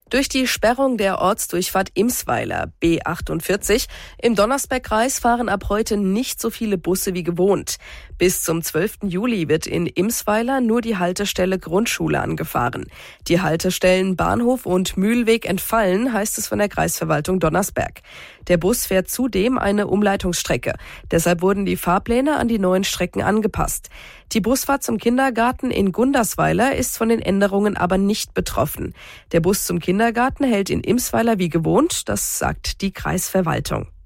Durch die Sperrung der Ortsdurchfahrt Imsweiler B48 im Donnersbergkreis fahren ab heute nicht so viele Busse wie gewohnt. Bis zum 12. Juli wird in Imsweiler nur die Haltestelle Grundschule angefahren. Die Haltestellen Bahnhof und Mühlweg entfallen, heißt es von der Kreisverwaltung Donnersberg. Der Bus fährt zudem eine Umleitungsstrecke. Deshalb wurden die Fahrpläne an die neuen Strecken angepasst. Die Busfahrt zum Kindergarten in Gundersweiler ist von den Änderungen aber nicht betroffen. Der Bus zum Kindergarten hält in Imsweiler wie gewohnt, das sagt die Kreisverwaltung.